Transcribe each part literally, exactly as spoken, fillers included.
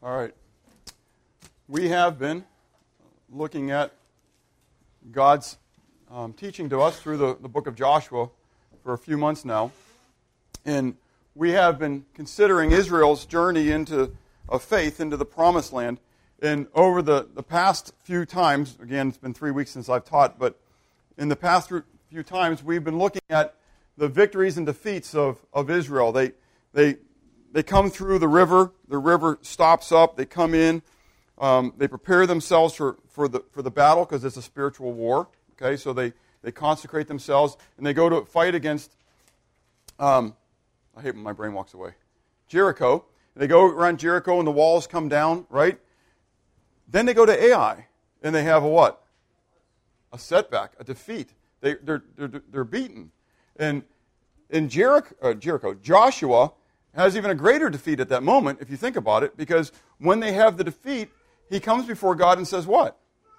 All right. We have been looking at God's um, teaching to us through the, the book of Joshua for a few months now. And we have been considering Israel's journey into of faith into the promised land. And over the, the past few times, again, it's been three weeks since I've taught, but in the past few times, we've been looking at the victories and defeats of, of Israel. They, they, they come through the river. The river stops up. They come in. Um, they prepare themselves for, for, the, for the battle because it's a spiritual war. Okay, so they, they consecrate themselves, and they go to fight against, um, I hate when my brain walks away, Jericho. They go around Jericho, and the walls come down, right? Then they go to Ai, and they have a what? A setback, a defeat. They, they're, they're, they're beaten. And in Jericho, uh, Jericho, Joshua has even a greater defeat at that moment, if you think about it, because when they have the defeat, he comes before God and says what?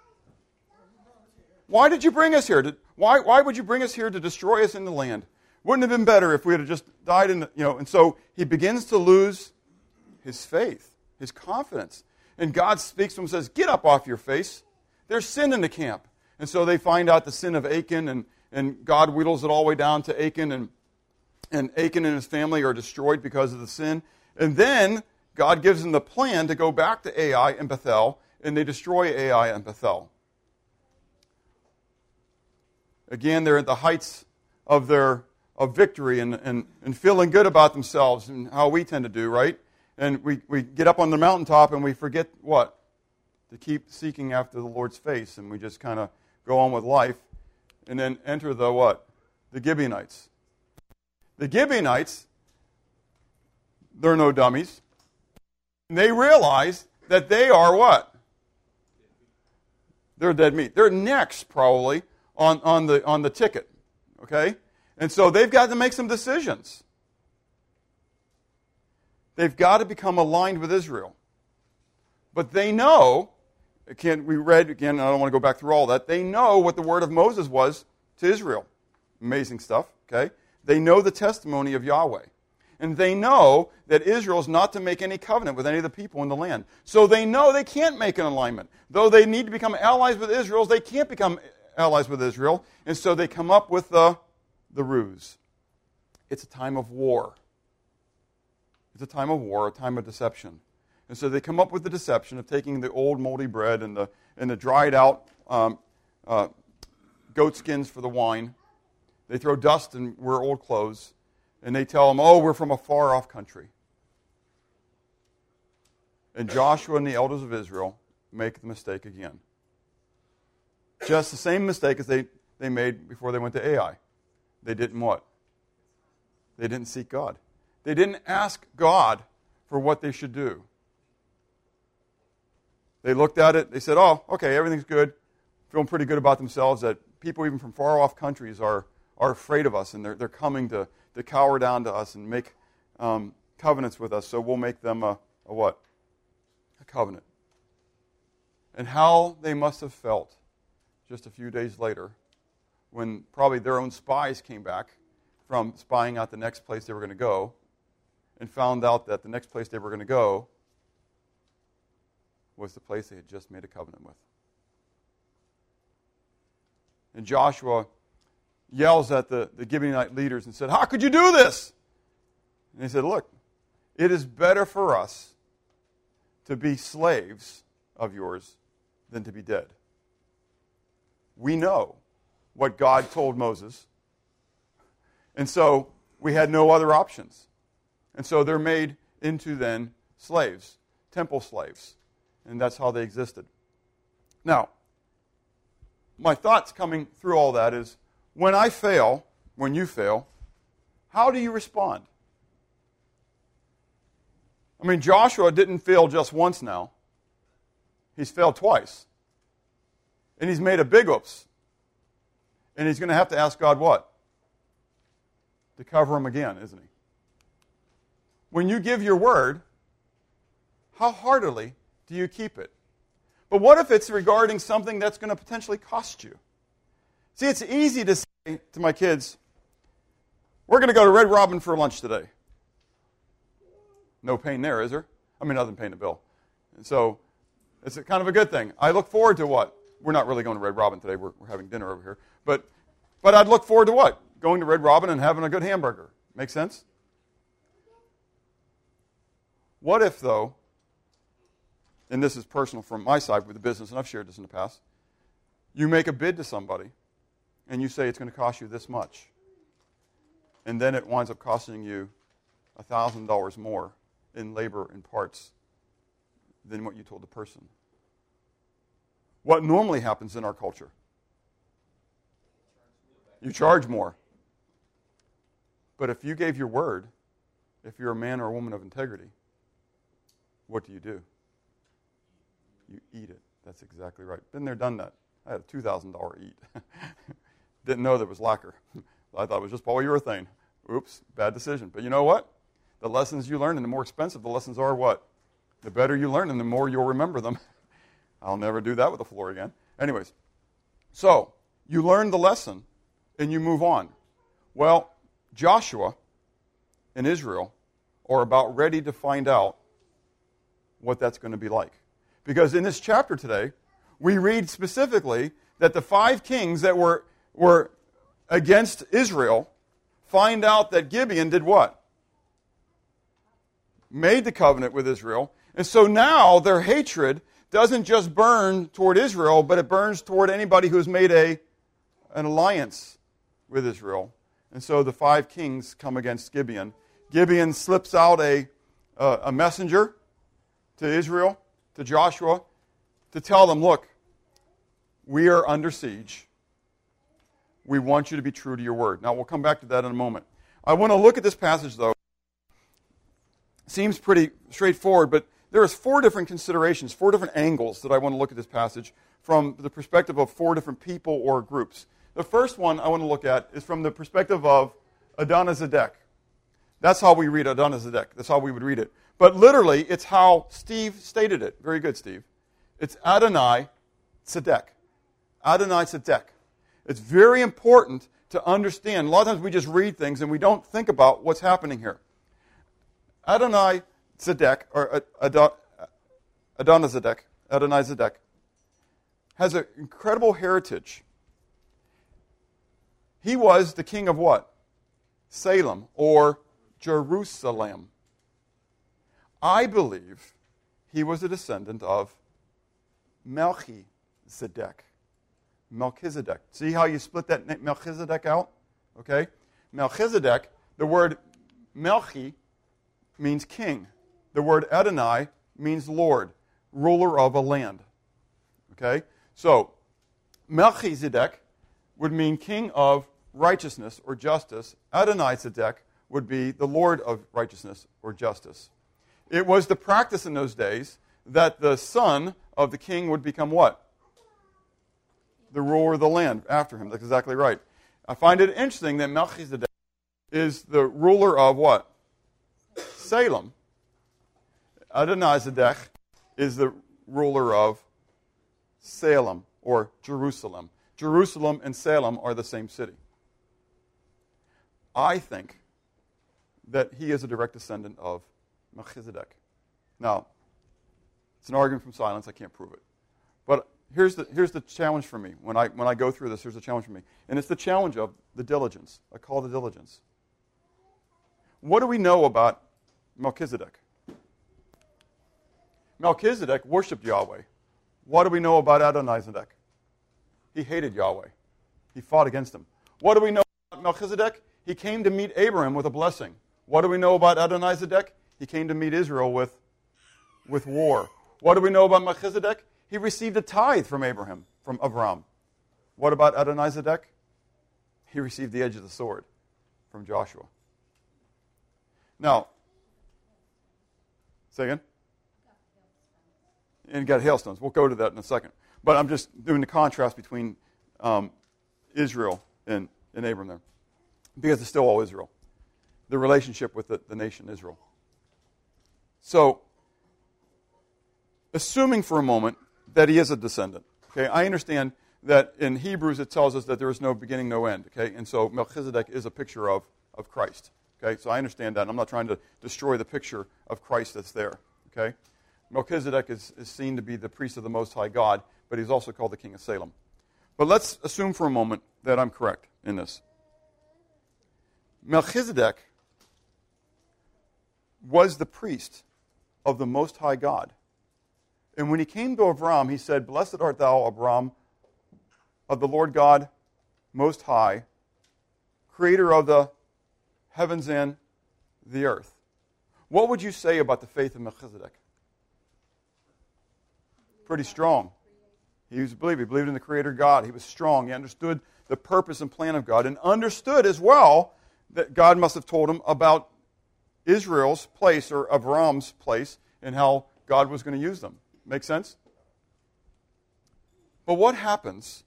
Why did you bring us here? Did, why, why would you bring us here to destroy us in the land? Wouldn't it have been better if we had just died in the, you know, and so he begins to lose his faith, his confidence. And God speaks to him and says, get up off your face. There's sin in the camp. And so they find out the sin of Achan, and, and God whittles it all the way down to Achan, and, and Achan and his family are destroyed because of the sin. And then God gives them the plan to go back to Ai and Bethel, and they destroy Ai and Bethel. Again, they're at the heights of their of victory and, and, and feeling good about themselves, and how we tend to do, right? And we, we get up on the mountaintop and we forget what? To keep seeking after the Lord's face, and we just kind of go on with life, and then enter the what? The Gibeonites. The Gibeonites, they're no dummies. And they realize that they are what? They're dead meat. They're next, probably, on, on the on the ticket. Okay? And so they've got to make some decisions. They've got to become aligned with Israel. But they know, again, we read, again, I don't want to go back through all that, they know what the word of Moses was to Israel. Amazing stuff, okay? They know the testimony of Yahweh. And they know that Israel is not to make any covenant with any of the people in the land. So they know they can't make an alignment. Though they need to become allies with Israel, they can't become allies with Israel. And so they come up with the, the ruse. It's a time of war. It's a time of war, a time of deception. And so they come up with the deception of taking the old moldy bread and the and the dried out um, uh, goat skins for the wine. They throw dust and wear old clothes. And they tell them, oh, we're from a far off country. And Joshua and the elders of Israel make the mistake again. Just the same mistake as they, they made before they went to Ai. They didn't what? They didn't seek God. They didn't ask God for what they should do. They looked at it, they said, oh, okay, everything's good. Feeling pretty good about themselves, that people even from far off countries are, are afraid of us, and they're, they're coming to, to cower down to us and make um, covenants with us, so we'll make them a, a what? A covenant. And how they must have felt just a few days later when probably their own spies came back from spying out the next place they were going to go, and found out that the next place they were going to go was the place they had just made a covenant with. And Joshua yells at the, the Gibeonite leaders and said, how could you do this? And he said, look, it is better for us to be slaves of yours than to be dead. We know what God told Moses, and so we had no other options. And so they're made into then slaves, temple slaves. And that's how they existed. Now, my thoughts coming through all that is, when I fail, when you fail, how do you respond? I mean, Joshua didn't fail just once now. He's failed twice. And he's made a big oops. And he's going to have to ask God what? To cover him again, isn't he? When you give your word, how heartily do you keep it? But what if it's regarding something that's going to potentially cost you? See, it's easy to say to my kids, we're going to go to Red Robin for lunch today. No pain there, is there? I mean, other than paying the bill. And so it's a kind of a good thing. I look forward to what? We're not really going to Red Robin today. We're, we're having dinner over here. But, but I'd look forward to what? Going to Red Robin and having a good hamburger. Make sense? What if, though, and this is personal from my side with the business, and I've shared this in the past, you make a bid to somebody, and you say it's going to cost you this much, and then it winds up costing you one thousand dollars more in labor and parts than what you told the person. What normally happens in our culture? You charge more. But if you gave your word, if you're a man or a woman of integrity, what do you do? You eat it. That's exactly right. Been there, done that. I had a two thousand dollars eat. Didn't know there was lacquer. I thought it was just polyurethane. Oops, bad decision. But you know what? The lessons you learn, and the more expensive the lessons are, what? The better you learn, and the more you'll remember them. I'll never do that with the floor again. Anyways, so you learn the lesson, and you move on. Well, Joshua and Israel are about ready to find out what that's going to be like. Because in this chapter today, we read specifically that the five kings that were, were against Israel find out that Gibeon did what? Made the covenant with Israel. And so now their hatred doesn't just burn toward Israel, but it burns toward anybody who's made a, an alliance with Israel. And so the five kings come against Gibeon. Gibeon slips out a, uh, a messenger to Israel, to Joshua, to tell them, look, we are under siege. We want you to be true to your word. Now, we'll come back to that in a moment. I want to look at this passage, though. Seems pretty straightforward, but there is four different considerations, four different angles that I want to look at this passage from the perspective of four different people or groups. The first one I want to look at is from the perspective of Adonizedek. That's how we read Adonizedek. That's how we would read it. But literally, it's how Steve stated it. Very good, Steve. It's Adonai Tzedek. Adonai Tzedek. It's very important to understand. A lot of times we just read things and we don't think about what's happening here. Adonai Tzedek, or Adonizedek, Adonai Tzedek, has an incredible heritage. He was the king of what? Salem, or Jerusalem. I believe he was a descendant of Melchizedek. Melchizedek. See how you split that name, Melchizedek out? Okay? Melchizedek, the word Melchi means king. The word Adonai means Lord, ruler of a land. Okay? So, Melchizedek would mean king of righteousness or justice. Adonai Tzedek would be the Lord of righteousness or justice. It was the practice in those days that the son of the king would become what? The ruler of the land after him. That's exactly right. I find it interesting that Melchizedek is the ruler of what? Salem. Adonizedek is the ruler of Salem, or Jerusalem. Jerusalem and Salem are the same city. I think that he is a direct descendant of Melchizedek. Now, it's an argument from silence. I can't prove it. But here's the, here's the challenge for me. When I, when I go through this, here's the challenge for me. And it's the challenge of the diligence, a call to diligence. What do we know about Melchizedek? Melchizedek worshipped Yahweh. What do we know about Adonizedek? He hated Yahweh. He fought against him. What do we know about Melchizedek? He came to meet Abraham with a blessing. What do we know about Adonizedek? He came to meet Israel with, with war. What do we know about Melchizedek? He received a tithe from Abraham, from Avram. What about Adonizedek? He received the edge of the sword from Joshua. Now, say again? And got hailstones. We'll go to that in a second. But I'm just doing the contrast between um, Israel and, and Abram there. Because it's still all Israel. The relationship with the, the nation Israel. So, assuming for a moment that he is a descendant. Okay, I understand that in Hebrews it tells us that there is no beginning, no end. Okay, and so Melchizedek is a picture of, of Christ. Okay, so I understand that. And I'm not trying to destroy the picture of Christ that's there. Okay, Melchizedek is, is seen to be the priest of the Most High God, but he's also called the King of Salem. But let's assume for a moment that I'm correct in this. Melchizedek was the priest of the Most High God. And when he came to Avram, he said, "Blessed art thou, Avram, of the Lord God Most High, creator of the heavens and the earth." What would you say about the faith of Melchizedek? Pretty strong. He was a believer. He believed in the Creator God. He was strong. He understood the purpose and plan of God, and understood as well that God must have told him about Israel's place, or Avram's place, and how God was going to use them. Make sense? But what happens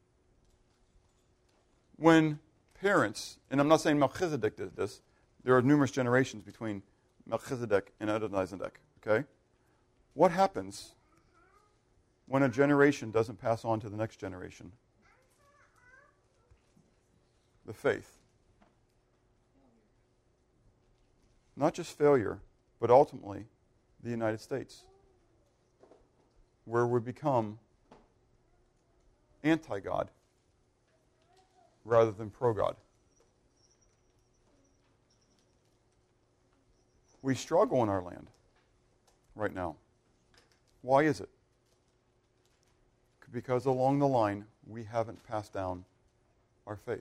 when parents, and I'm not saying Melchizedek did this, there are numerous generations between Melchizedek and Adonizedek, okay? What happens when a generation doesn't pass on to the next generation the faith? Not just failure, but ultimately the United States, where we become anti-God rather than pro-God. We struggle in our land right now. Why is it? Because along the line, we haven't passed down our faith.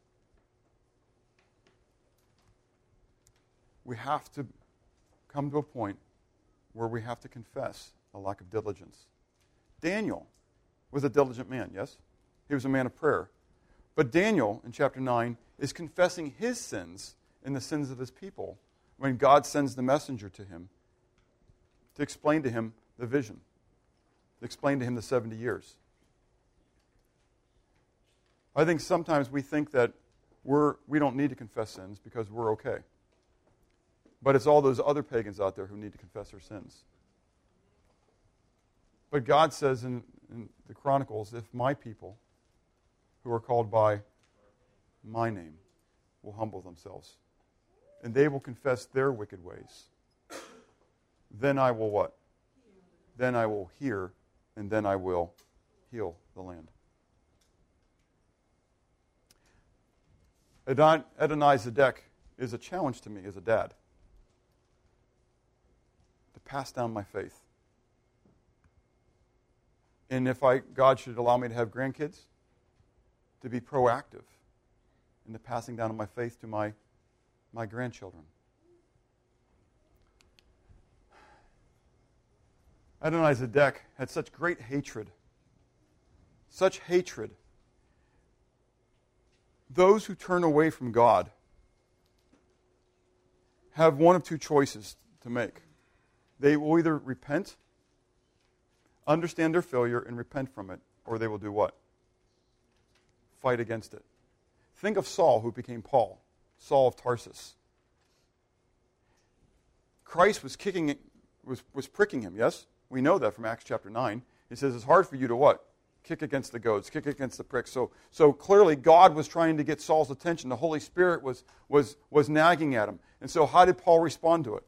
We have to come to a point where we have to confess a lack of diligence. Daniel was a diligent man, yes? He was a man of prayer. But Daniel, in chapter nine, is confessing his sins and the sins of his people when God sends the messenger to him to explain to him the vision, to explain to him the seventy years. I think sometimes we think that we're, we don't need to confess sins because we're okay. But it's all those other pagans out there who need to confess their sins. But God says in, in the Chronicles, if my people, who are called by my name, will humble themselves, and they will confess their wicked ways, then I will what? Then I will hear, and then I will heal the land. Adon- Adonizedek is a challenge to me as a dad to pass down my faith. And if I, God should allow me to have grandkids, to be proactive in the passing down of my faith to my, my grandchildren. Adonizedek had such great hatred, such hatred. Those who turn away from God have one of two choices to make. They will either repent, understand their failure, and repent from it, or they will do what? Fight against it. Think of Saul, who became Paul, Saul of Tarsus. Christ was kicking, was, was pricking him, yes? We know that from Acts chapter nine. He says it's hard for you to what? Kick against the goads, kick against the pricks. So, so clearly God was trying to get Saul's attention. The Holy Spirit was, was, was nagging at him. And so how did Paul respond to it?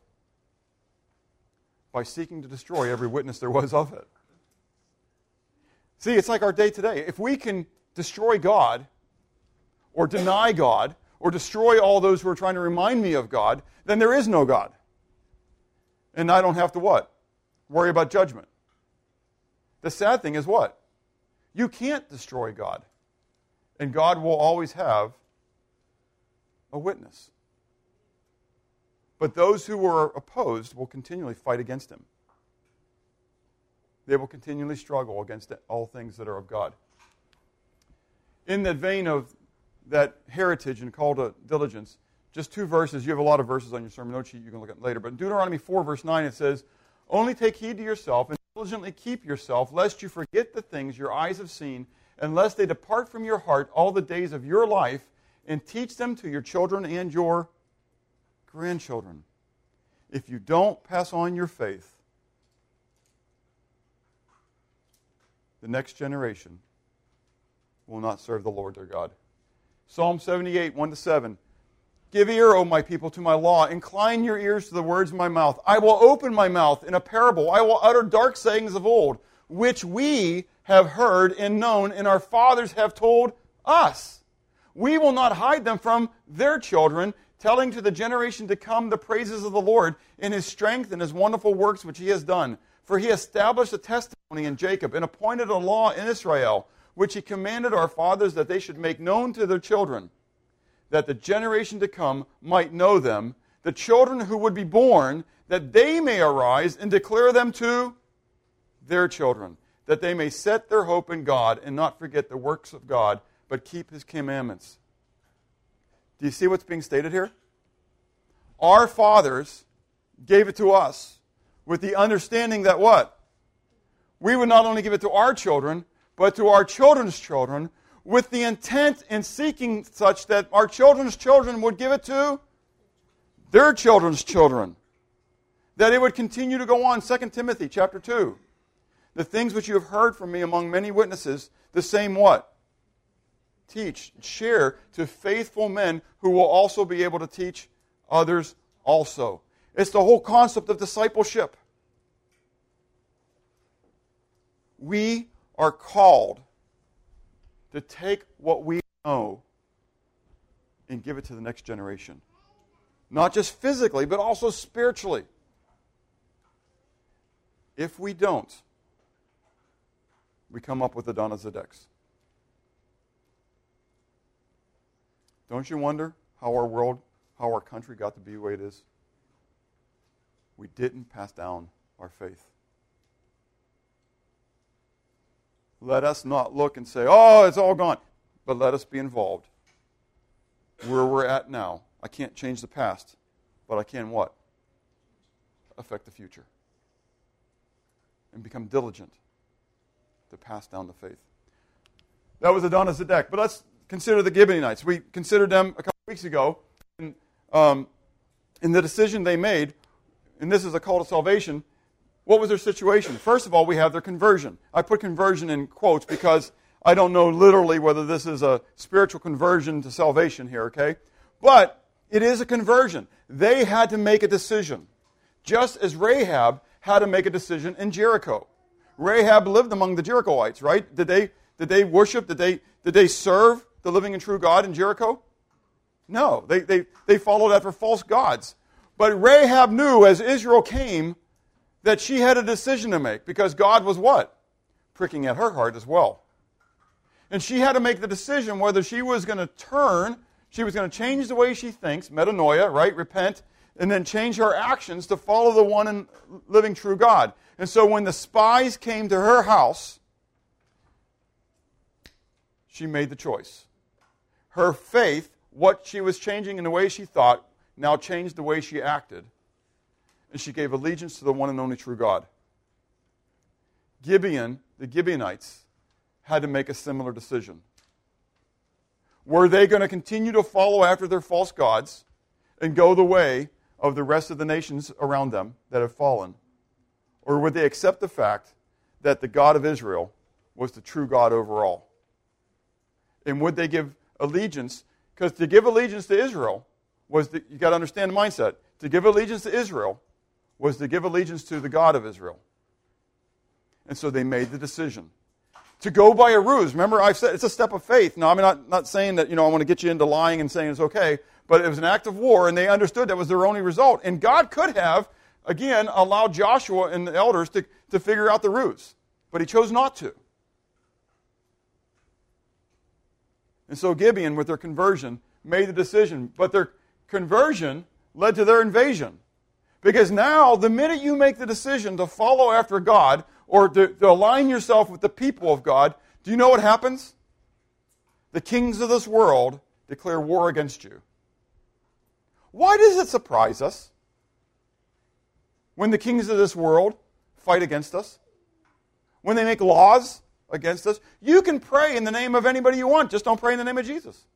By seeking to destroy every witness there was of it. See, it's like our day today. If we can destroy God, or deny God, or destroy all those who are trying to remind me of God, then there is no God. And I don't have to what? Worry about judgment. The sad thing is what? You can't destroy God. And God will always have a witness. But those who are opposed will continually fight against him. They will continually struggle against all things that are of God. In that vein of that heritage and call to diligence, just two verses. You have a lot of verses on your sermon note sheet you can look at later. But in Deuteronomy four, verse nine, it says, "Only take heed to yourself and diligently keep yourself, lest you forget the things your eyes have seen, and lest they depart from your heart all the days of your life, and teach them to your children and your grandchildren." If you don't pass on your faith, the next generation will not serve the Lord their God. Psalm seventy-eight, one to seven. Give ear, O my people, to my law. Incline your ears to the words of my mouth. I will open my mouth in a parable. I will utter dark sayings of old, which we have heard and known, and our fathers have told us. We will not hide them from their children, telling to the generation to come the praises of the Lord in his strength and his wonderful works which he has done. For he established a testimony in Jacob and appointed a law in Israel, which he commanded our fathers that they should make known to their children, that the generation to come might know them, the children who would be born, that they may arise and declare them to their children, that they may set their hope in God and not forget the works of God, but keep his commandments. Do you see what's being stated here? Our fathers gave it to us with the understanding that what? We would not only give it to our children, but to our children's children, with the intent in seeking such that our children's children would give it to their children's children. That it would continue to go on. Second Timothy chapter two. The things which you have heard from me among many witnesses, the same what? Teach, share to faithful men who will also be able to teach others also. It's the whole concept of discipleship. We are called to take what we know and give it to the next generation. Not just physically, but also spiritually. If we don't, we come up with Adonizedeks. Don't you wonder how our world, how our country got to be the way it is? We didn't pass down our faith. Let us not look and say, oh, it's all gone. But let us be involved. Where we're at now. I can't change the past. But I can what? Affect the future. And become diligent to pass down the faith. That was Adonizedek. But let's consider the Gibeonites. We considered them a couple weeks ago. And, um, in the decision they made, and this is a call to salvation, what was their situation? First of all, we have their conversion. I put conversion in quotes because I don't know literally whether this is a spiritual conversion to salvation here, okay? But it is a conversion. They had to make a decision, just as Rahab had to make a decision in Jericho. Rahab lived among the Jerichoites, right? Did they did they worship? Did they did they serve the living and true God in Jericho? No, they they they followed after false gods. But Rahab knew as Israel came that she had a decision to make because God was what? Pricking at her heart as well. And she had to make the decision whether she was going to turn, she was going to change the way she thinks, metanoia, right, repent, and then change her actions to follow the one and living true God. And so when the spies came to her house, she made the choice. Her faith, what she was changing in the way she thought, now changed the way she acted. And she gave allegiance to the one and only true God. Gibeon, the Gibeonites, had to make a similar decision. Were they going to continue to follow after their false gods and go the way of the rest of the nations around them that have fallen? Or would they accept the fact that the God of Israel was the true God over all? And would they give allegiance? Because to give allegiance to Israel was, the, you got to understand the mindset. To give allegiance to Israel was to give allegiance to the God of Israel. And so they made the decision. To go by a ruse. Remember, I've said it's a step of faith. Now, I'm not, not saying that, you know, I want to get you into lying and saying it's okay, but it was an act of war, and they understood that was their only result. And God could have, again, allowed Joshua and the elders to, to figure out the ruse. But he chose not to. And so Gibeon, with their conversion, made the decision. But their conversion led to their invasion. Because now, the minute you make the decision to follow after God, or to, to align yourself with the people of God, do you know what happens? The kings of this world declare war against you. Why does it surprise us when the kings of this world fight against us? When they make laws against us? You can pray in the name of anybody you want, just don't pray in the name of Jesus.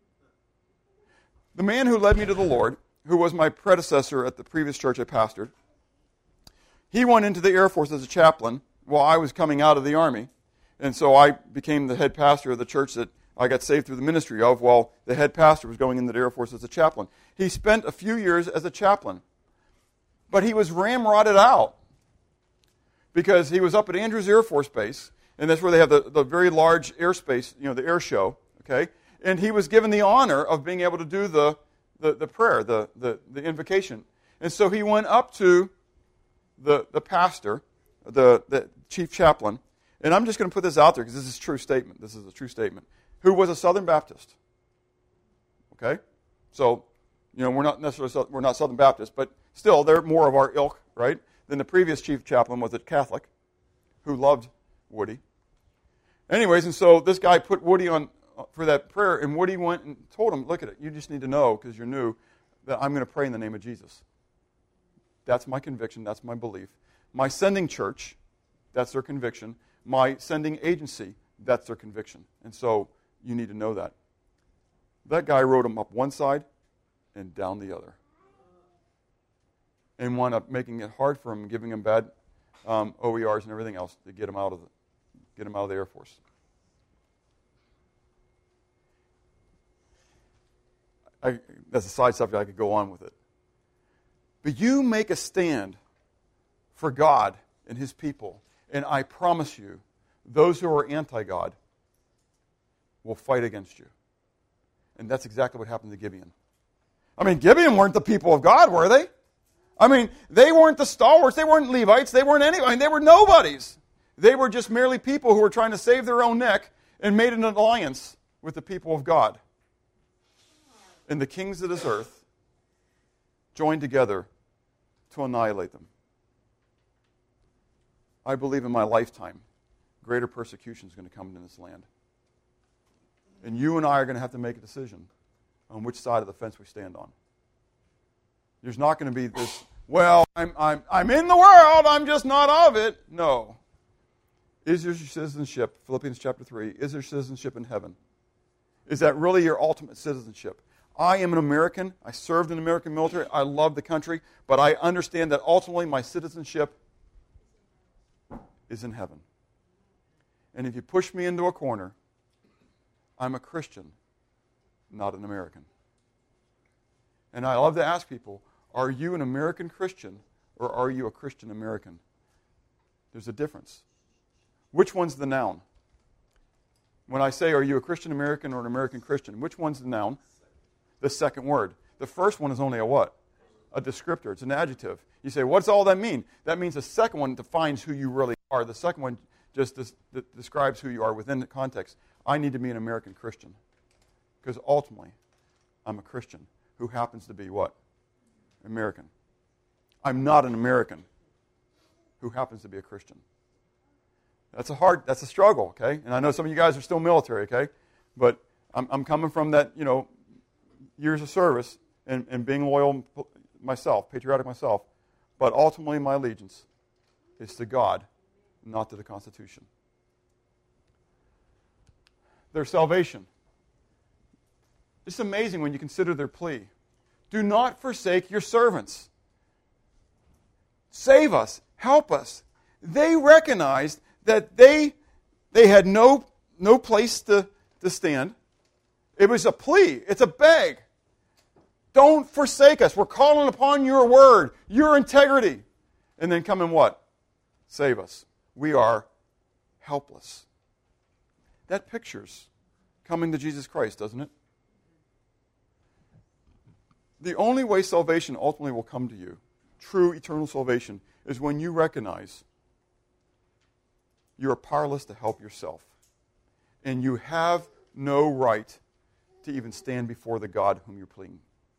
The man who led me to the Lord, who was my predecessor at the previous church I pastored, he went into the Air Force as a chaplain while I was coming out of the Army. And so I became the head pastor of the church that I got saved through the ministry of while the head pastor was going into the Air Force as a chaplain. He spent a few years as a chaplain. But he was ramrodded out because he was up at Andrews Air Force Base, and that's where they have the, the very large airspace, you know, the air show, okay? And he was given the honor of being able to do the, the, the prayer, the, the, the invocation. And so he went up to the, the pastor, the, the chief chaplain, and I'm just going to put this out there because this is a true statement. This is a true statement. Who was a Southern Baptist. Okay? So, you know, we're not necessarily, we're not Southern Baptists, but still, they're more of our ilk, right? Then the previous chief chaplain was a Catholic who loved Woody. Anyways, and so this guy put Woody on for that prayer, and Woody went and told him, look at it, you just need to know, because you're new, that I'm going to pray in the name of Jesus. That's my conviction. That's my belief. My sending church, that's their conviction. My sending agency, that's their conviction. And so you need to know that. That guy wrote him up one side and down the other. And wound up making it hard for him, giving him bad um, O E Rs and everything else to get him out of the, get him out of the Air Force. I, that's a side subject. I could go on with it. But you make a stand for God and His people, and I promise you, those who are anti-God will fight against you. And that's exactly what happened to Gibeon. I mean, Gibeon weren't the people of God, were they? I mean, they weren't the stalwarts. They weren't Levites. They weren't anybody. I mean, they were nobodies. They were just merely people who were trying to save their own neck and made an alliance with the people of God. And the kings of this earth joined together to annihilate them. I believe in my lifetime, greater persecution is going to come into this land. And you and I are going to have to make a decision on which side of the fence we stand on. There's not going to be this, well, I'm, I'm, I'm in the world, I'm just not of it. No. Is your citizenship, Philippians chapter three, is there citizenship in heaven? Is that really your ultimate citizenship? I am an American. I served in the American military. I love the country. But I understand that ultimately my citizenship is in heaven. And if you push me into a corner, I'm a Christian, not an American. And I love to ask people, are you an American Christian or are you a Christian American? There's a difference. Which one's the noun? When I say, are you a Christian American or an American Christian, which one's the noun? The second word. The first one is only a what? A descriptor. It's an adjective. You say, what's all that mean? That means the second one defines who you really are. The second one just des- describes who you are within the context. I need to be an American Christian. Because ultimately, I'm a Christian who happens to be what? American. I'm not an American who happens to be a Christian. That's a hard, that's a struggle, okay? And I know some of you guys are still military, okay? But I'm, I'm coming from that, you know, years of service and, and being loyal myself, patriotic myself. But ultimately, my allegiance is to God, not to the Constitution. Their salvation. It's amazing when you consider their plea. Do not forsake your servants. Save us. Help us. They recognized that they they had no, no place to, to stand. It was a plea. It's a beg. Don't forsake us. We're calling upon your word, your integrity. And then come and what? Save us. We are helpless. That pictures coming to Jesus Christ, doesn't it? The only way salvation ultimately will come to you, true eternal salvation, is when you recognize you are powerless to help yourself. And you have no right to even stand before the God whom you're pleading.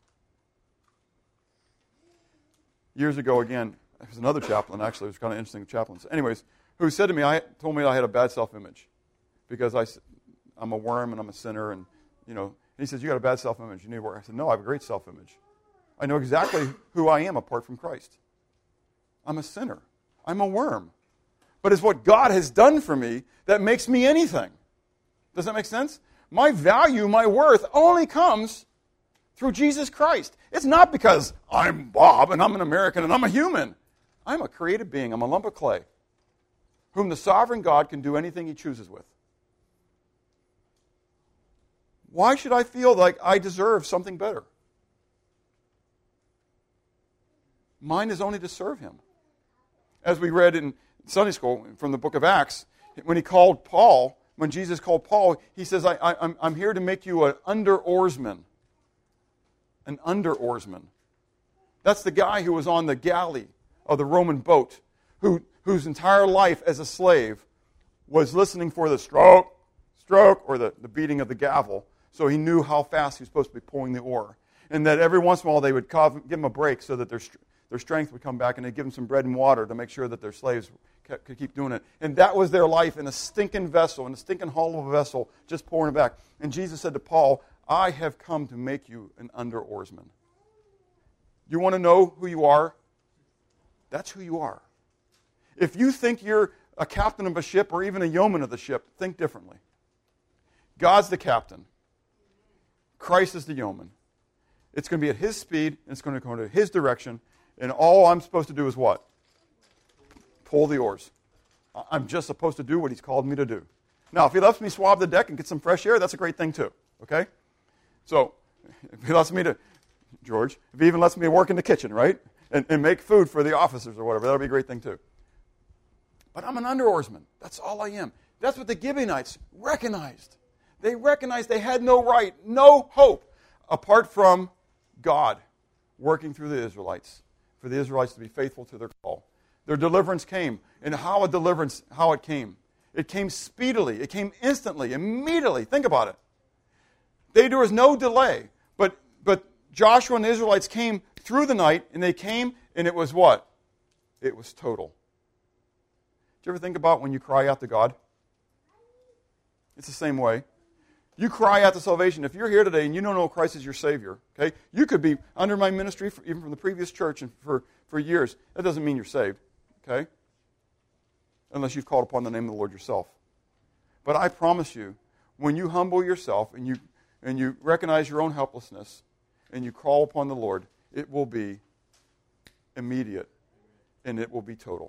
Years ago, again, there was another chaplain, actually, it was kind of interesting chaplains. Anyways, who said to me, I told me I had a bad self-image because I, I'm a worm and I'm a sinner, and you know. And he says, you got a bad self-image. You need work. I said, no, I have a great self-image. I know exactly who I am apart from Christ. I'm a sinner. I'm a worm. But it's what God has done for me that makes me anything. Does that make sense? My value, my worth only comes through Jesus Christ. It's not because I'm Bob and I'm an American and I'm a human. I'm a created being. I'm a lump of clay whom the sovereign God can do anything He chooses with. Why should I feel like I deserve something better? Mine is only to serve him. As we read in Sunday school from the book of Acts, when he called Paul, when Jesus called Paul, he says, I, I, I'm, I'm here to make you an under-oarsman. An under-oarsman. That's the guy who was on the galley of the Roman boat, who, whose entire life as a slave was listening for the stroke, stroke, or the, the beating of the gavel, so he knew how fast he was supposed to be pulling the oar. And that every once in a while they would give him a break so that their, their strength would come back, and they'd give him some bread and water to make sure that their slaves could keep doing it. And that was their life in a stinking vessel, in a stinking hollow vessel, just pouring it back. And Jesus said to Paul, I have come to make you an under-oarsman. You want to know who you are? That's who you are. If you think you're a captain of a ship or even a yeoman of the ship, think differently. God's the captain. Christ is the yeoman. It's going to be at his speed, and it's going to go into his direction, and all I'm supposed to do is what? Pull the oars. I'm just supposed to do what he's called me to do. Now, if he lets me swab the deck and get some fresh air, that's a great thing too, okay? So, if he lets me to, George, if he even lets me work in the kitchen, right? And, and make food for the officers or whatever, that'll be a great thing too. But I'm an under-oarsman. That's all I am. That's what the Gibeonites recognized. They recognized they had no right, no hope, apart from God working through the Israelites, for the Israelites to be faithful to their call. Their deliverance came, and how a deliverance, how it came. It came speedily. It came instantly, immediately. Think about it. They, there was no delay, but but Joshua and the Israelites came through the night, and they came, and it was what? It was total. Do you ever think about when you cry out to God? It's the same way. You cry out to salvation. If you're here today and you don't know Christ as your Savior, okay, you could be under my ministry, for, even from the previous church and for, for years. That doesn't mean you're saved, okay? Unless you've called upon the name of the Lord yourself. But I promise you, when you humble yourself and you and you recognize your own helplessness and you call upon the Lord, it will be immediate and it will be total.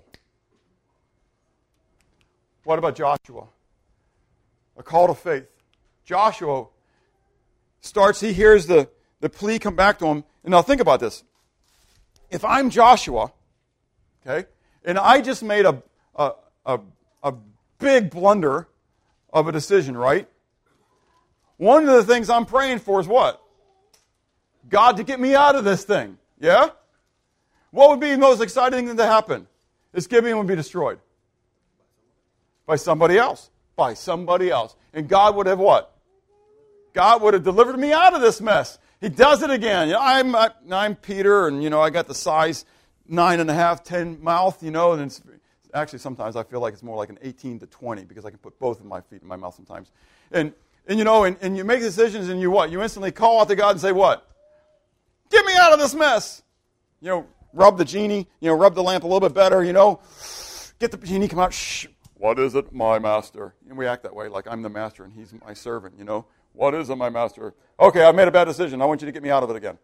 What about Joshua? A call to faith. Joshua starts, he hears the, the plea come back to him. And now think about this. If I'm Joshua, okay, and I just made a, a, a, a big blunder of a decision, right? One of the things I'm praying for is what? God to get me out of this thing. Yeah? What would be the most exciting thing to happen? Is Gibeon would be destroyed. By somebody else. By somebody else. And God would have what? God would have delivered me out of this mess. He does it again. You know, I'm I'm Peter, and you know I got the size nine and a half, ten mouth. You know, and it's, actually sometimes I feel like it's more like an eighteen to twenty because I can put both of my feet in my mouth sometimes. And and you know, and, and you make decisions, and you what? You instantly call out to God and say what? Get me out of this mess. You know, rub the genie. You know, rub the lamp a little bit better. You know, get the genie come out. Shh. What is it, my master? And we act that way, like I'm the master and he's my servant, you know. What is it, my master? Okay, I made a bad decision. I want you to get me out of it again.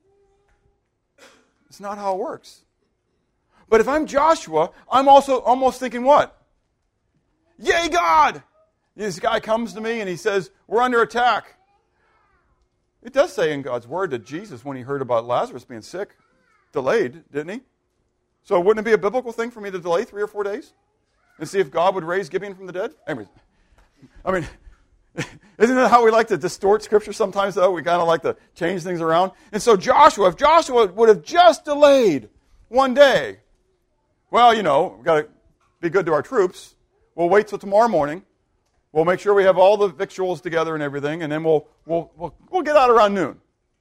It's not how it works. But if I'm Joshua, I'm also almost thinking what? Yay, God! This guy comes to me and he says, we're under attack. It does say in God's word that Jesus, when he heard about Lazarus being sick, delayed, didn't he? So wouldn't it be a biblical thing for me to delay three or four days? And see if God would raise Gibeon from the dead? Anyways, I mean, isn't that how we like to distort Scripture sometimes, though? We kind of like to change things around. And so Joshua, if Joshua would have just delayed one day, well, you know, we've got to be good to our troops. We'll wait till tomorrow morning. We'll make sure we have all the victuals together and everything, and then we'll we'll we'll, we'll get out around noon.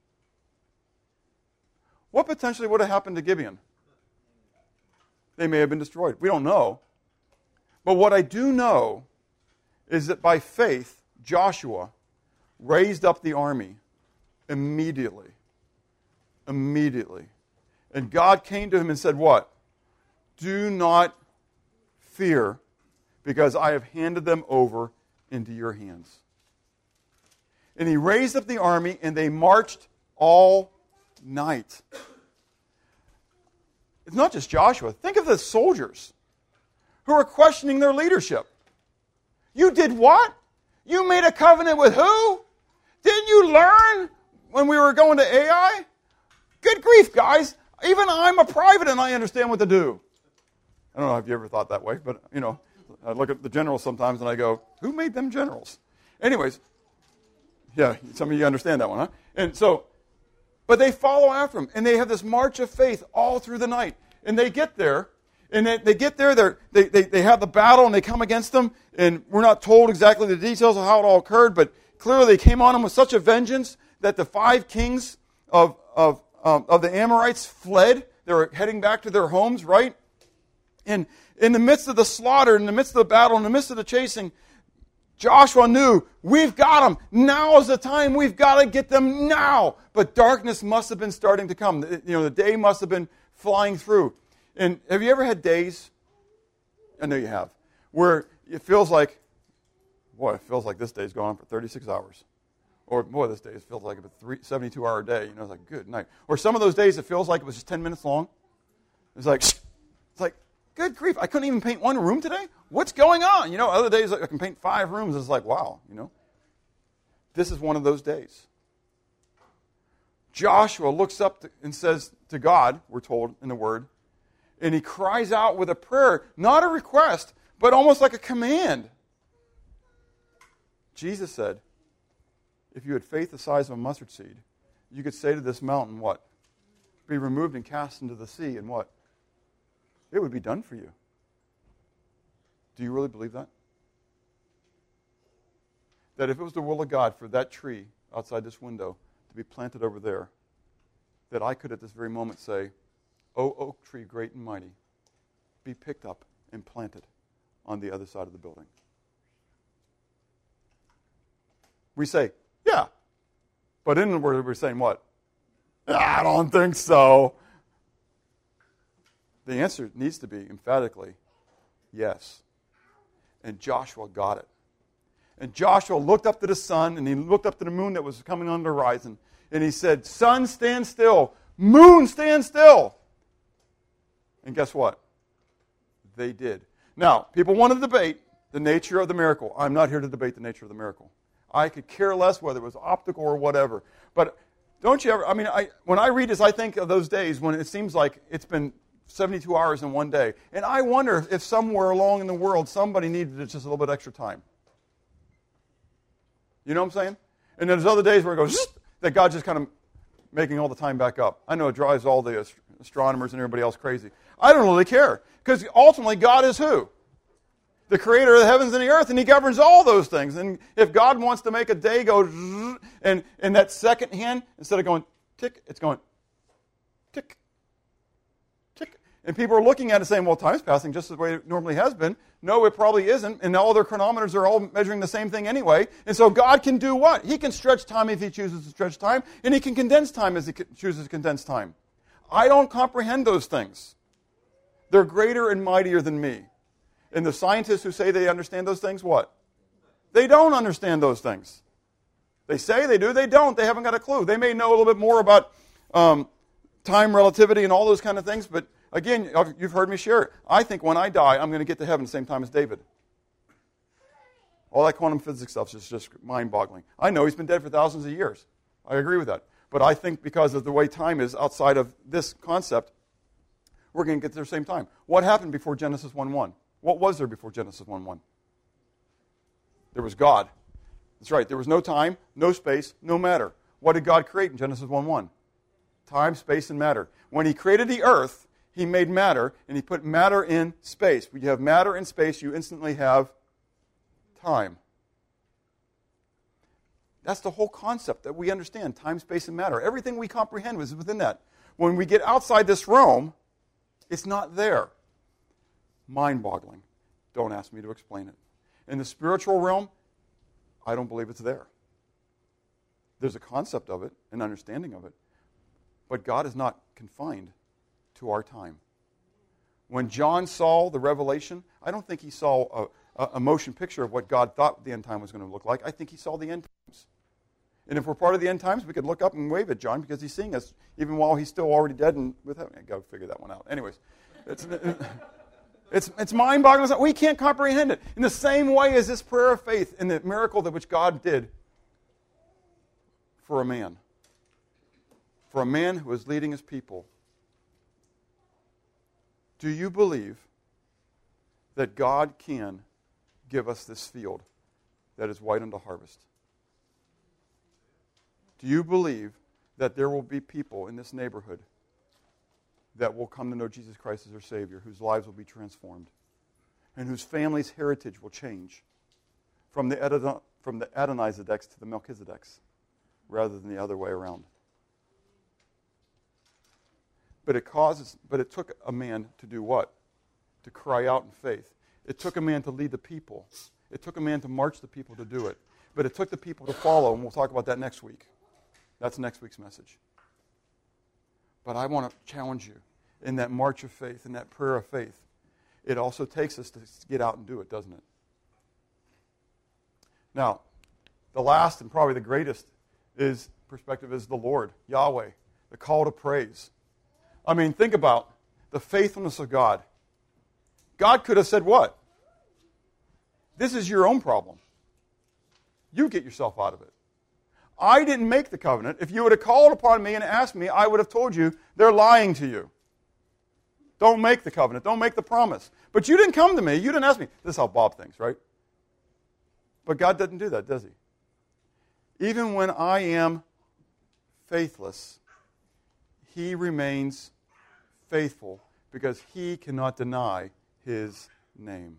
What potentially would have happened to Gibeon? They may have been destroyed. We don't know. But what I do know is that by faith, Joshua raised up the army immediately. Immediately. And God came to him and said what? Do not fear, because I have handed them over into your hands. And he raised up the army, and they marched all night. It's not just Joshua. Think of the soldiers who are questioning their leadership. You did what? You made a covenant with who? Didn't you learn when we were going to A I? Good grief, guys. Even I'm a private and I understand what to do. I don't know if you ever thought that way, but, you know, I look at the generals sometimes and I go, who made them generals? Anyways, yeah, some of you understand that one, huh? And so, but they follow after him, and they have this march of faith all through the night. And they get there, and they, they get there, they, they, they have the battle, and they come against them, and we're not told exactly the details of how it all occurred, but clearly they came on them with such a vengeance that the five kings of, of, um, of the Amorites fled. They were heading back to their homes, right? And in the midst of the slaughter, in the midst of the battle, in the midst of the chasing, Joshua knew, we've got them. Now is the time. We've got to get them now. But darkness must have been starting to come. You know, the day must have been flying through. And have you ever had days, I know you have, where it feels like, boy, it feels like this day's going on for thirty-six hours. Or, boy, this day feels like a seventy-two hour day. You know, it's like, good night. Or some of those days it feels like it was just ten minutes long. It's like, it's like, good grief, I couldn't even paint one room today? What's going on? You know, other days I can paint five rooms. It's like, wow, you know. This is one of those days. Joshua looks up to, and says to God, we're told in the Word, and he cries out with a prayer, not a request, but almost like a command. Jesus said, if you had faith the size of a mustard seed, you could say to this mountain, what? Be removed and cast into the sea, and what? It would be done for you. Do you really believe that? That if it was the will of God for that tree outside this window to be planted over there, that I could at this very moment say, O oak tree great and mighty, be picked up and planted on the other side of the building. We say, yeah. But inwardly we're saying what? I don't think so. The answer needs to be emphatically, yes. And Joshua got it. And Joshua looked up to the sun, and he looked up to the moon that was coming on the horizon, and he said, sun, stand still. Moon, stand still. And guess what? They did. Now, people want to debate the nature of the miracle. I'm not here to debate the nature of the miracle. I could care less whether it was optical or whatever. But don't you ever, I mean, I, when I read this, I think of those days when it seems like it's been seventy-two hours in one day. And I wonder if somewhere along in the world somebody needed just a little bit extra time. You know what I'm saying? And there's other days where it goes, that God's just kind of making all the time back up. I know it drives all the astronomers and everybody else crazy. I don't really care. Because ultimately, God is who? The creator of the heavens and the earth, and he governs all those things. And if God wants to make a day go, and, and that second hand, instead of going tick, it's going tick, tick. And people are looking at it saying, well, time's passing just the way it normally has been. No, it probably isn't. And all their chronometers are all measuring the same thing anyway. And so God can do what? He can stretch time if he chooses to stretch time, and he can condense time as he chooses to condense time. I don't comprehend those things. They're greater and mightier than me. And the scientists who say they understand those things, what? They don't understand those things. They say they do, they don't. They haven't got a clue. They may know a little bit more about um, time relativity and all those kind of things, but again, you've heard me share it. I think when I die, I'm going to get to heaven the same time as David. All that quantum physics stuff is just mind-boggling. I know he's been dead for thousands of years. I agree with that. But I think because of the way time is outside of this concept, we're going to get there the same time. What happened before Genesis one one? What was there before Genesis one one? There was God. That's right. There was no time, no space, no matter. What did God create in Genesis one one? Time, space, and matter. When he created the earth, he made matter, and he put matter in space. When you have matter in space, you instantly have time. That's the whole concept that we understand, time, space, and matter. Everything we comprehend was within that. When we get outside this realm, it's not there. Mind-boggling. Don't ask me to explain it. In the spiritual realm, I don't believe it's there. There's a concept of it, an understanding of it, but God is not confined to our time. When John saw the revelation, I don't think he saw a, a motion picture of what God thought the end time was going to look like. I think he saw the end times. And if we're part of the end times, we could look up and wave at John because he's seeing us even while he's still already dead and with heaven. I've got to figure that one out. Anyways, it's... It's, it's mind-boggling. We can't comprehend it. In the same way as this prayer of faith and the miracle that which God did, for a man. For a man who is leading his people. Do you believe that God can give us this field that is white unto harvest? Do you believe that there will be people in this neighborhood that will come to know Jesus Christ as their Savior, whose lives will be transformed, and whose family's heritage will change from the, Adon- from the Adonizedeks to the Melchizedeks, rather than the other way around? But it causes, but it took a man to do what? To cry out in faith. It took a man to lead the people. It took a man to march the people to do it. But it took the people to follow, and we'll talk about that next week. That's next week's message. But I want to challenge you in that march of faith, in that prayer of faith. It also takes us to get out and do it, doesn't it? Now, the last and probably the greatest is perspective is the Lord, Yahweh, the call to praise. I mean, think about the faithfulness of God. God could have said what? This is your own problem. You get yourself out of it. I didn't make the covenant. If you would have called upon me and asked me, I would have told you they're lying to you. Don't make the covenant. Don't make the promise. But you didn't come to me. You didn't ask me. This is how Bob thinks, right? But God doesn't do that, does he? Even when I am faithless, he remains faithful because he cannot deny his name.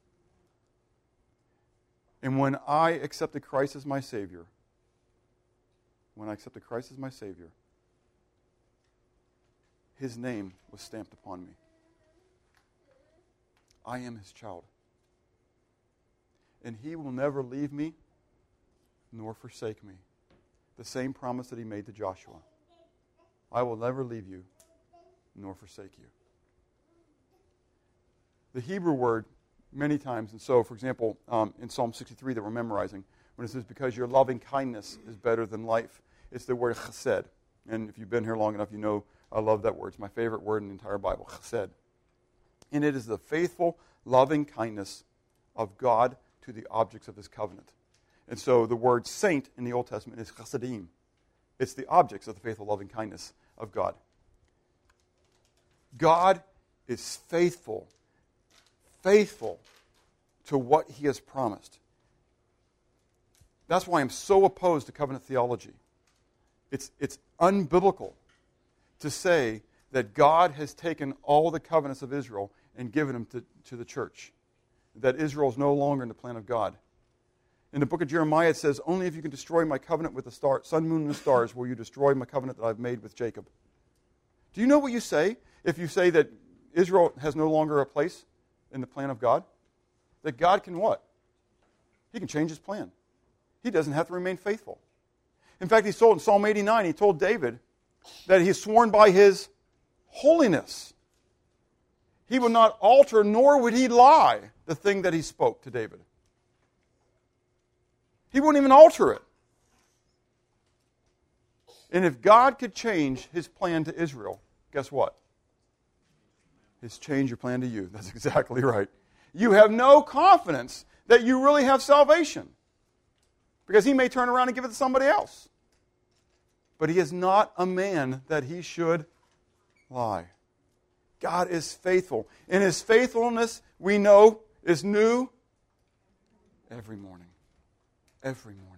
And when I accepted Christ as my Savior, when I accepted Christ as my Savior, his name was stamped upon me. I am his child. And he will never leave me nor forsake me. The same promise that he made to Joshua. I will never leave you nor forsake you. The Hebrew word, many times, and so, for example, um, in Psalm sixty-three that we're memorizing, when it says, because your loving kindness is better than life, it's the word chesed. And if you've been here long enough, you know I love that word. It's my favorite word in the entire Bible, chesed. And it is the faithful, loving kindness of God to the objects of his covenant. And so the word saint in the Old Testament is chasadim. It's the objects of the faithful, loving kindness of God. God is faithful, faithful to what he has promised. That's why I'm so opposed to covenant theology. It's, it's unbiblical to say that God has taken all the covenants of Israel and given them to, to the church. That Israel is no longer in the plan of God. In the book of Jeremiah it says, only if you can destroy my covenant with the star, sun, moon, and the stars will you destroy my covenant that I've made with Jacob. Do you know what you say if you say that Israel has no longer a place in the plan of God? That God can what? He can change his plan. He doesn't have to remain faithful. In fact, he told in Psalm eighty-nine, he told David that he has sworn by his holiness. He would not alter, nor would he lie, the thing that he spoke to David. He wouldn't even alter it. And if God could change his plan to Israel, guess what? He's changed your plan to you. That's exactly right. You have no confidence that you really have salvation. Because he may turn around and give it to somebody else. But he is not a man that he should lie. God is faithful. And his faithfulness, we know, is new every morning. Every morning.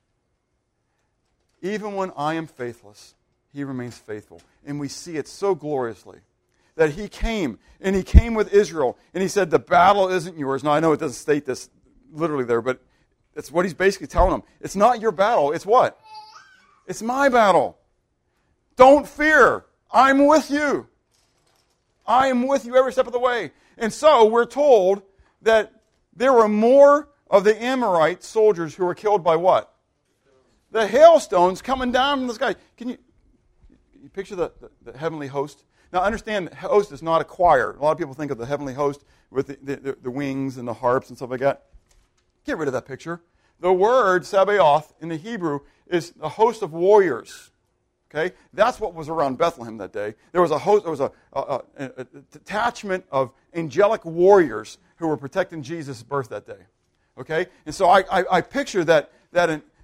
Even when I am faithless, he remains faithful. And we see it so gloriously. That he came, and he came with Israel, and he said, the battle isn't yours. Now, I know it doesn't state this literally there, but it's what he's basically telling them. It's not your battle. It's what? It's my battle. Don't fear. I'm with you. I am with you every step of the way. And so we're told that there were more of the Amorite soldiers who were killed by what? The hailstones coming down from the sky. Can you, you picture the, the, the heavenly host? Now understand, host is not a choir. A lot of people think of the heavenly host with the, the, the wings and the harps and stuff like that. Get rid of that picture. The word Sabaoth in the Hebrew is a host of warriors. Okay, that's what was around Bethlehem that day. There was a host. There was a, a, a, a detachment of angelic warriors who were protecting Jesus' birth that day. Okay, and so I, I, I picture that that in,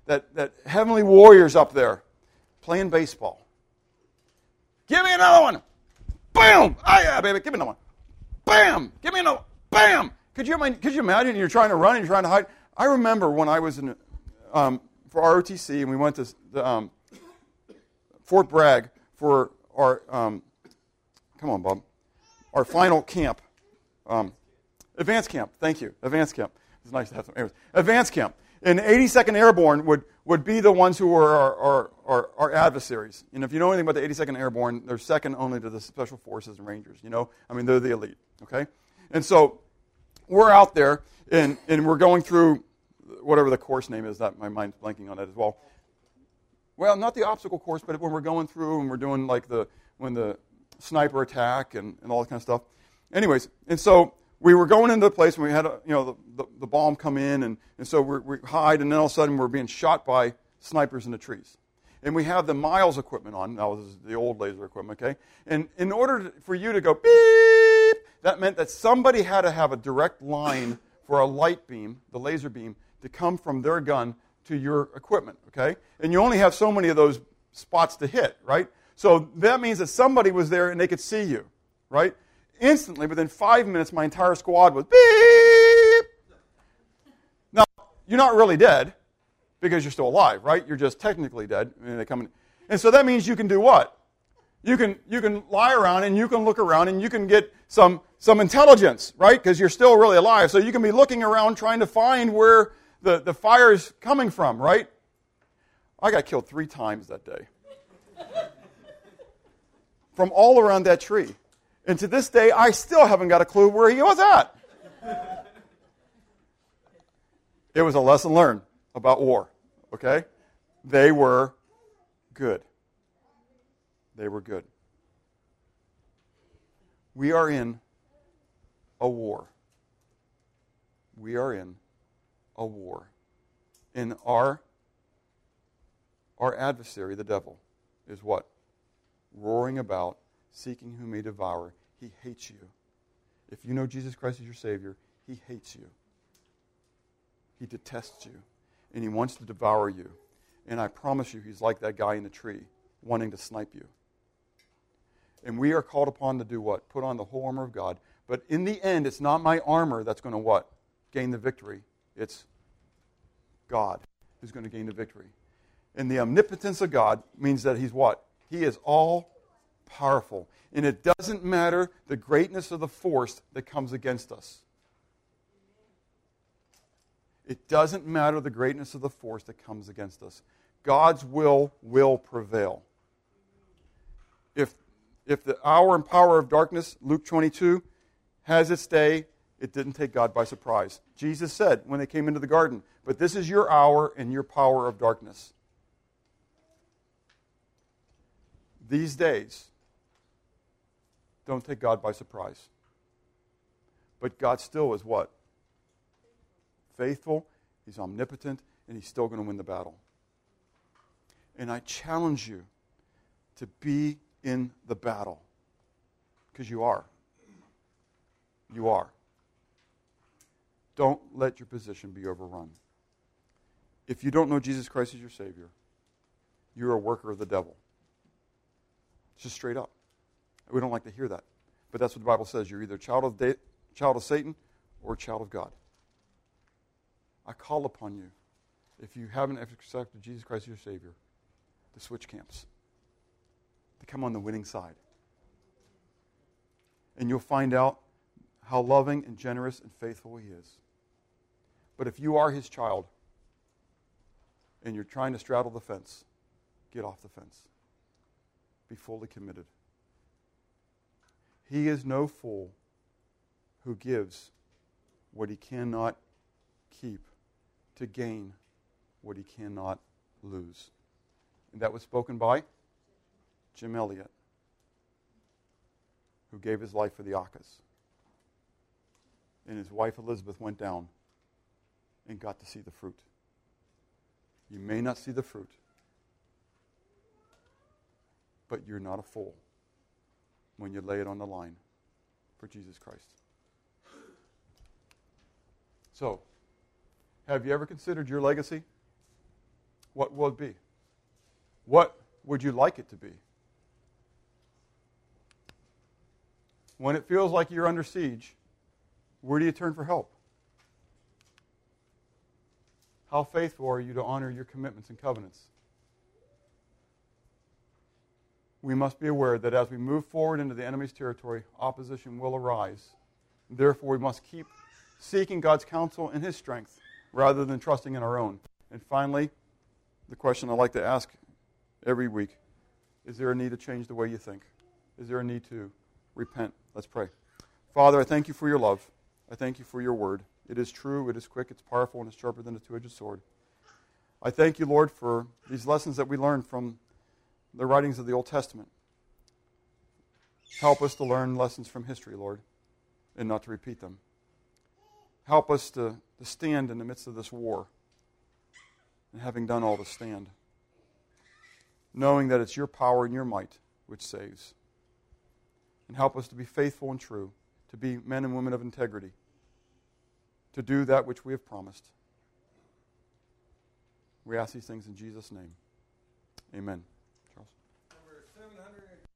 that, that heavenly warriors up there playing baseball. Give me another one. Bam! Ah, yeah, baby, give me another one. Bam! Give me another one. Bam! Could you, could you imagine you're trying to run and you're trying to hide? I remember when I was in um, for R O T C and we went to the, um, Fort Bragg for our, um, come on, Bob, our final camp. Um, advanced camp, thank you, advanced camp. It's nice to have some areas. Advanced camp. And eighty-second Airborne would, would be the ones who were our, our, our, our adversaries. And if you know anything about the eighty-second Airborne, they're second only to the Special Forces and Rangers. You know, I mean, they're the elite, okay? And so we're out there, and, and we're going through whatever the course name is. That my mind's blanking on that as well. Well, not the obstacle course, but when we're going through and we're doing like the when the sniper attack and, and all that kind of stuff. Anyways, and so we were going into the place and we had a, you know the, the, the bomb come in, and, and so we're, we hide, and then all of a sudden we're being shot by snipers in the trees. And we have the Miles equipment on. That was the old laser equipment, okay? And in order to, for you to go beep, that meant that somebody had to have a direct line for a light beam, the laser beam, to come from their gun to your equipment, okay? And you only have so many of those spots to hit, right? So that means that somebody was there and they could see you, right? Instantly, within five minutes, my entire squad was beep. Now, you're not really dead because you're still alive, right? You're just technically dead. And they come in. And so that means you can do what? You can you can lie around and you can look around and you can get some some intelligence, right? Because you're still really alive. So you can be looking around trying to find where the, the fire's coming from, right? I got killed three times that day. From all around that tree. And to this day, I still haven't got a clue where he was at. It was a lesson learned about war, okay? They were good. They were good. We are in a war. We are in a war. And our, our adversary, the devil, is what? Roaring about, seeking whom may devour. He hates you. If you know Jesus Christ as your Savior, he hates you. He detests you. And he wants to devour you. And I promise you, he's like that guy in the tree, wanting to snipe you. And we are called upon to do what? Put on the whole armor of God. But in the end, it's not my armor that's going to what? Gain the victory. It's God who's going to gain the victory. And the omnipotence of God means that he's what? He is all powerful. And it doesn't matter the greatness of the force that comes against us. It doesn't matter the greatness of the force that comes against us. God's will will prevail. If if the hour and power of darkness, Luke twenty-two, has its day, it didn't take God by surprise. Jesus said when they came into the garden, but this is your hour and your power of darkness. These days don't take God by surprise. But God still is what? Faithful, he's omnipotent, and he's still going to win the battle. And I challenge you to be in the battle. Because you are. You are. Don't let your position be overrun. If you don't know Jesus Christ as your Savior, you're a worker of the devil. It's just straight up. We don't like to hear that. But that's what the Bible says. You're either a child of, da- child of Satan or a child of God. I call upon you, if you haven't accepted Jesus Christ as your Savior, to switch camps, to come on the winning side. And you'll find out how loving and generous and faithful he is. But if you are his child and you're trying to straddle the fence, get off the fence. Be fully committed. He is no fool who gives what he cannot keep to gain what he cannot lose. And that was spoken by Jim Elliot, who gave his life for the Aucas. And his wife Elizabeth went down and got to see the fruit. You may not see the fruit, but you're not a fool when you lay it on the line for Jesus Christ. So, have you ever considered your legacy? what will it be? What would you like it to be? When it feels like you're under siege, where do you turn for help? How faithful are you to honor your commitments and covenants? We must be aware that as we move forward into the enemy's territory, opposition will arise. Therefore, we must keep seeking God's counsel and His strength rather than trusting in our own. And finally, the question I like to ask every week, is there a need to change the way you think? Is there a need to repent? Let's pray. Father, I thank you for your love. I thank you for your word. It is true, it is quick, it's powerful, and it's sharper than a two-edged sword. I thank you, Lord, for these lessons that we learned from the writings of the Old Testament. Help us to learn lessons from history, Lord, and not to repeat them. Help us to, to stand in the midst of this war, and having done all to stand, knowing that it's your power and your might which saves. And help us to be faithful and true, to be men and women of integrity, to do that which we have promised. We ask these things in Jesus' name. Amen. Charles. Number seven hundred